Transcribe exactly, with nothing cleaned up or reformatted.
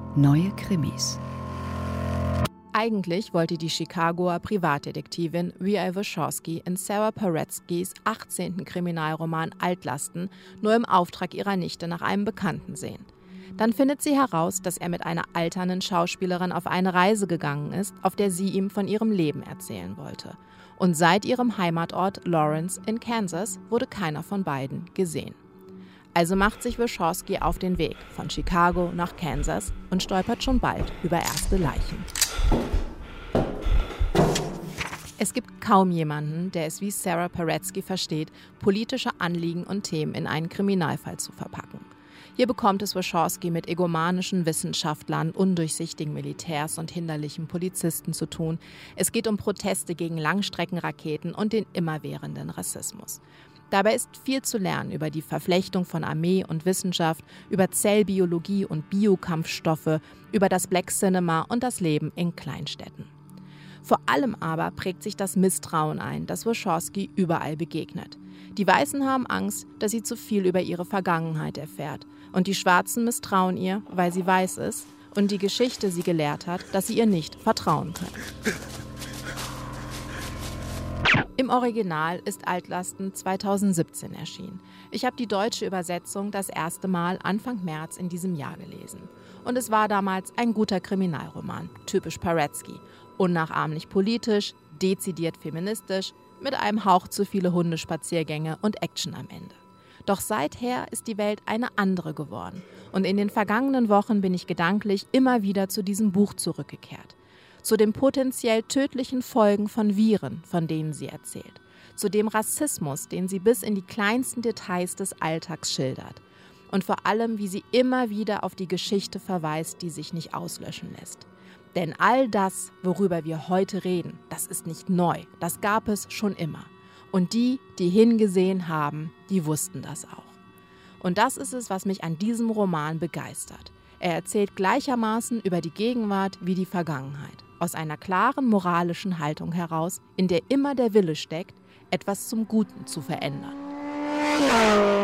Neue Krimis. Eigentlich wollte die Chicagoer Privatdetektivin Rhea Warshawski in Sarah Paretsky's achtzehnten Kriminalroman Altlasten nur im Auftrag ihrer Nichte nach einem Bekannten sehen. Dann findet sie heraus, dass er mit einer alternden Schauspielerin auf eine Reise gegangen ist, auf der sie ihm von ihrem Leben erzählen wollte. Und seit ihrem Heimatort Lawrence in Kansas wurde keiner von beiden gesehen. Also macht sich Warshawski auf den Weg von Chicago nach Kansas und stolpert schon bald über erste Leichen. Es gibt kaum jemanden, der es wie Sarah Paretsky versteht, politische Anliegen und Themen in einen Kriminalfall zu verpacken. Hier bekommt es Warshawski mit egomanischen Wissenschaftlern, undurchsichtigen Militärs und hinderlichen Polizisten zu tun. Es geht um Proteste gegen Langstreckenraketen und den immerwährenden Rassismus. Dabei ist viel zu lernen über die Verflechtung von Armee und Wissenschaft, über Zellbiologie und Biokampfstoffe, über das Black Cinema und das Leben in Kleinstädten. Vor allem aber prägt sich das Misstrauen ein, das Warshawski überall begegnet. Die Weißen haben Angst, dass sie zu viel über ihre Vergangenheit erfährt. Und die Schwarzen misstrauen ihr, weil sie weiß ist und die Geschichte sie gelehrt hat, dass sie ihr nicht vertrauen können. Im Original ist Altlasten zweitausendsiebzehn erschienen. Ich habe die deutsche Übersetzung das erste Mal Anfang März in diesem Jahr gelesen. Und es war damals ein guter Kriminalroman, typisch Paretsky. Unnachahmlich politisch, dezidiert feministisch, mit einem Hauch zu viele Hundespaziergänge und Action am Ende. Doch seither ist die Welt eine andere geworden. Und in den vergangenen Wochen bin ich gedanklich immer wieder zu diesem Buch zurückgekehrt. Zu den potenziell tödlichen Folgen von Viren, von denen sie erzählt. Zu dem Rassismus, den sie bis in die kleinsten Details des Alltags schildert. Und vor allem, wie sie immer wieder auf die Geschichte verweist, die sich nicht auslöschen lässt. Denn all das, worüber wir heute reden, das ist nicht neu, das gab es schon immer. Und die, die hingesehen haben, die wussten das auch. Und das ist es, was mich an diesem Roman begeistert. Er erzählt gleichermaßen über die Gegenwart wie die Vergangenheit. Aus einer klaren moralischen Haltung heraus, in der immer der Wille steckt, etwas zum Guten zu verändern.